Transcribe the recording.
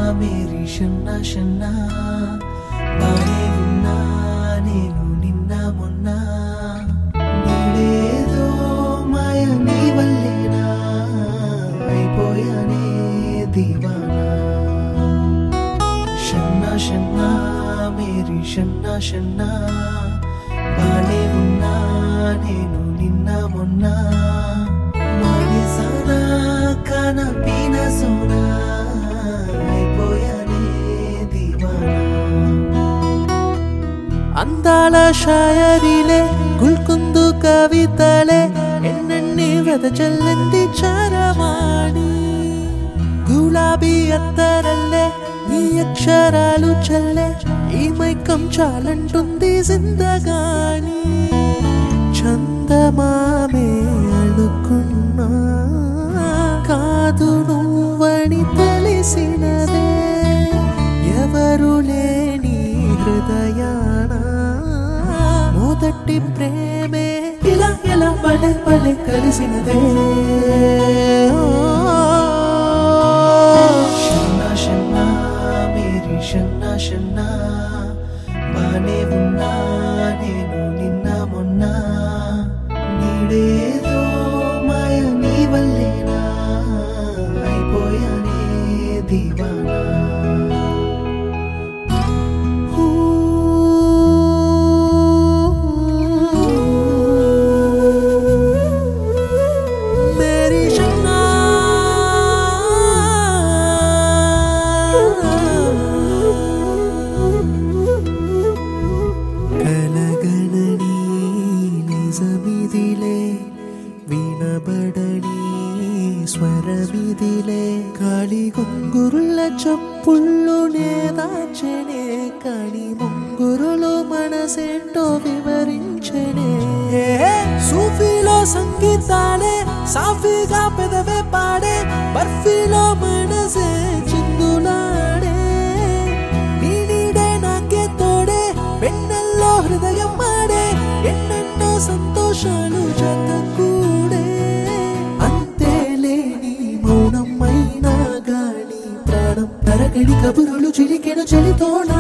Mary షన్నా షన్నా బానే ఉన్నా నేను నిన్న మొన్న నీడేదో మాయ నీ వల్లేనా అయిపోయానే దీవానా షన్నా షన్నా మేరీ షన్నా షన్నా బానే ఉన్నా నేను నిన్న మొన్న మానేసానా కానా పీనా సోనా అయిపోయానే దీవానా అందాల షాయరీలే గుల్కుందు కవితలే ఎన్నెన్ని వెదజల్లింది చరవాణి గులాబీ అత్తరల్లే ఈ అక్షరాలు చల్లే ఈ మైకం చాలంటుంది జిందగాని చందమామే అనుకున్నా కాదు నువ్వని తెలిసినదే ఎవరు లేని హృదయాన మొదటి ప్రేమే ఇలా ఇలా పడే పడే కలిసినదే షన్నా షన్నా మేరీ షన్నా షన్నా బానే ఉన్నా నేను నిన్న మొన్న నీడేదో మాయ నీ వల్లేనా అయిపోయానే దీవానా కలగనని నిజమిదిలే వినబడని స్వరమిదిలే కాళి గొంగురుల చప్పుళ్ళునే దాచనే కాని ముంగురులో మనసేంటో వివరించనే సూఫీలో సంగీతాలే సాఫీగా పెదవే పాడే బర్ఫీలో మనసే చిందులాడే నీ నీడే నాకే తోడే వెన్నెల్లో హృదయం మాడే ఎన్నెన్నో సంతోషాలు జత కూడే అంతే లేని మౌనం అయినా గాని ప్రాణం తరగడి కబురులు చిలికెను చలితోనా